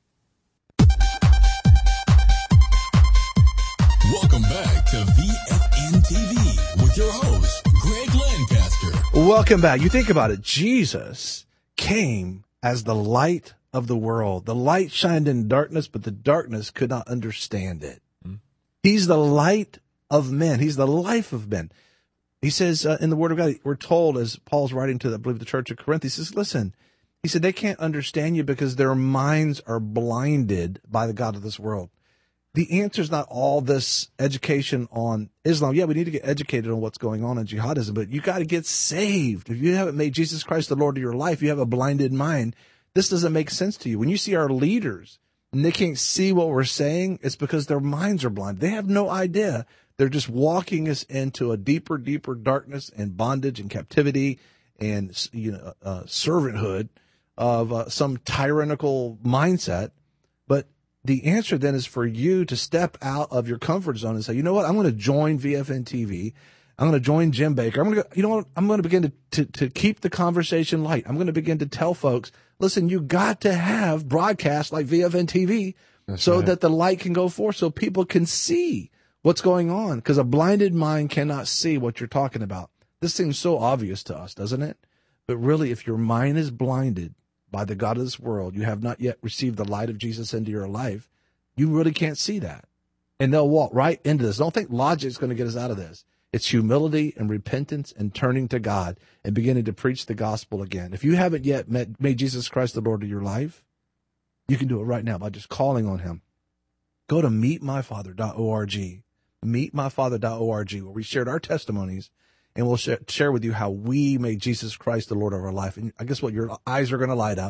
Welcome back to VFN TV with your host, Greg Lancaster. Welcome back. You think about it. Jesus came as the light of the world. The light shined in darkness, but the darkness could not understand it. He's the light of men. He's the life of men. He says in the Word of God, we're told, as Paul's writing to, I believe, the church of Corinth, he says, listen, he said, they can't understand you because their minds are blinded by the God of this world. The answer is not all this education on Islam. Yeah, we need to get educated on what's going on in jihadism, but you got to get saved. If you haven't made Jesus Christ the Lord of your life, you have a blinded mind. This doesn't make sense to you. When you see our leaders and they can't see what we're saying, it's because their minds are blind. They have no idea. They're just walking us into a deeper, deeper darkness and bondage and captivity and, servanthood of some tyrannical mindset. But the answer then is for you to step out of your comfort zone and say, you know what, I'm going to join VFN TV. I'm going to join Jim Baker. I'm going to go, you know what, I'm going to begin to keep the conversation light. I'm going to begin to tell folks, listen, you got to have broadcasts like VFN TV that the light can go forth so people can see what's going on, because a blinded mind cannot see what you're talking about. This seems so obvious to us, doesn't it? But really, if your mind is blinded by the God of this world, you have not yet received the light of Jesus into your life, you really can't see that. And they'll walk right into this. Don't think logic's going to get us out of this. It's humility and repentance and turning to God and beginning to preach the gospel again. If you haven't yet made Jesus Christ the Lord of your life, you can do it right now by just calling on him. Go to meetmyfather.org, meetmyfather.org, where we shared our testimonies, and we'll share with you how we made Jesus Christ the Lord of our life. And I guess what? Your eyes are going to light up.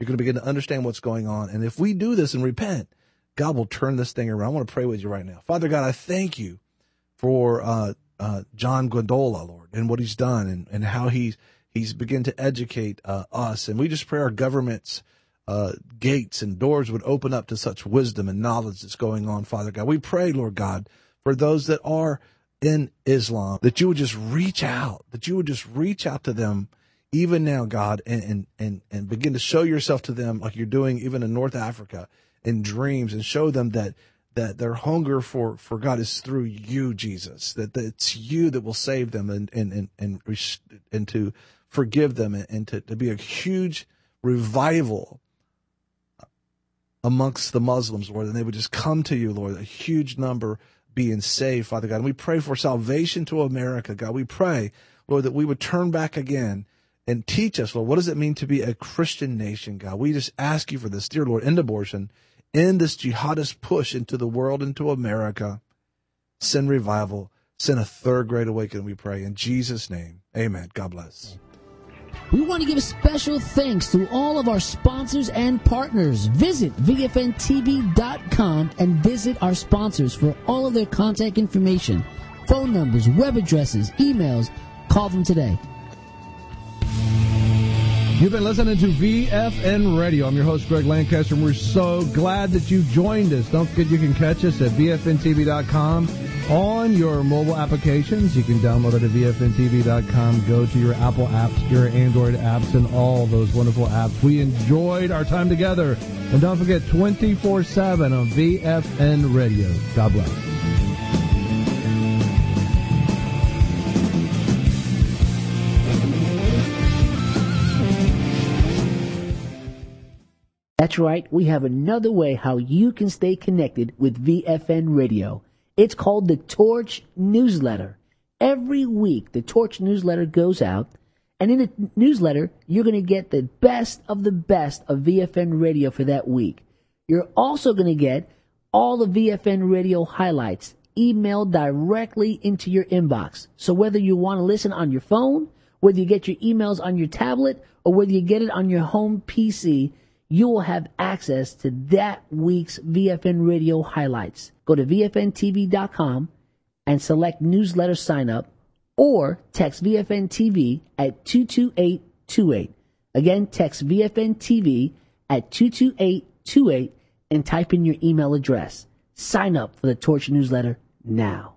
You're going to begin to understand what's going on. And if we do this and repent, God will turn this thing around. I want to pray with you right now. Father God, I thank you for John Gwendola, Lord, and what he's done and how he's begun to educate us. And we just pray our government's gates and doors would open up to such wisdom and knowledge that's going on, Father God. We pray, Lord God, for those that are in Islam, that you would just reach out, to them even now, God, and begin to show yourself to them like you're doing even in North Africa in dreams, and show them that their hunger for God is through you, Jesus, that it's you that will save them and to forgive them and to be a huge revival amongst the Muslims, Lord, and they would just come to you, Lord, a huge number being saved, Father God. And we pray for salvation to America, God. We pray, Lord, that we would turn back again and teach us, Lord, what does it mean to be a Christian nation, God? We just ask you for this, dear Lord, end abortion, end this jihadist push into the world, into America. Send revival, send a third great awakening, we pray. In Jesus' name, amen. God bless. We want to give special thanks to all of our sponsors and partners. Visit VFNTV.com and visit our sponsors for all of their contact information, phone numbers, web addresses, emails. Call them today. You've been listening to VFN Radio. I'm your host, Greg Lancaster, and we're so glad that you joined us. Don't forget you can catch us at VFNTV.com on your mobile applications. You can download it at VFNTV.com. Go to your Apple apps, your Android apps, and all those wonderful apps. We enjoyed our time together. And don't forget, 24/7 on VFN Radio. God bless. That's right, we have another way how you can stay connected with VFN Radio. It's called the Torch Newsletter. Every week, the Torch Newsletter goes out, and in the newsletter, you're going to get the best of VFN Radio for that week. You're also going to get all the VFN Radio highlights emailed directly into your inbox. So whether you want to listen on your phone, whether you get your emails on your tablet, or whether you get it on your home PC, you will have access to that week's VFN Radio highlights. Go to VFNTV.com and select newsletter sign up, or text VFN TV at 22828. Again, text VFN TV at 22828 and type in your email address. Sign up for the Torch Newsletter now.